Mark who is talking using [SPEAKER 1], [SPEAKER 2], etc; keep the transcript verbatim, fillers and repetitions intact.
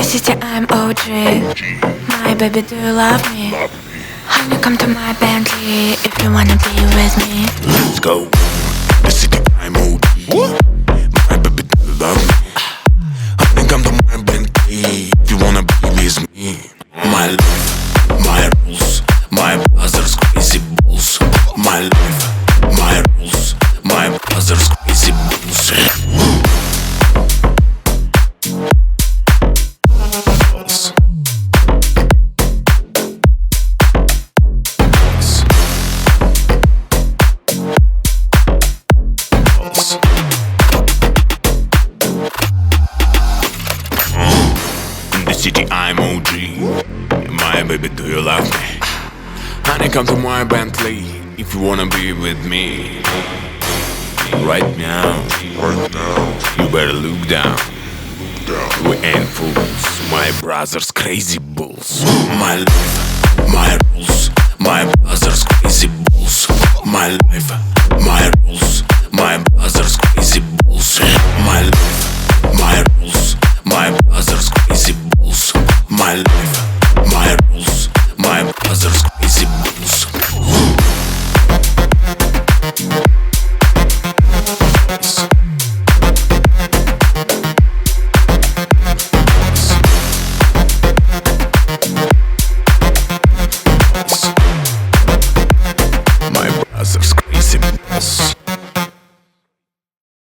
[SPEAKER 1] city, I'm O G. My baby, do you love me? Honey, come to my Bentley if you wanna be with me.
[SPEAKER 2] Let's go. The city, I'm O G. My baby, do you love me? Honey, come to my Bentley if you wanna be with me. My life, my rules, my brothers crazy bulls. My life, my rules, my brothers crazy bulls. City, I'm O G. My baby, do you love me? Honey, come to my Bentley if you wanna be with me. Right now, right now, you better look down. We ain't fools, my brothers crazy bulls. My life, my rules, my brothers crazy bulls. My life, my rules, my brothers crazy bulls. My life.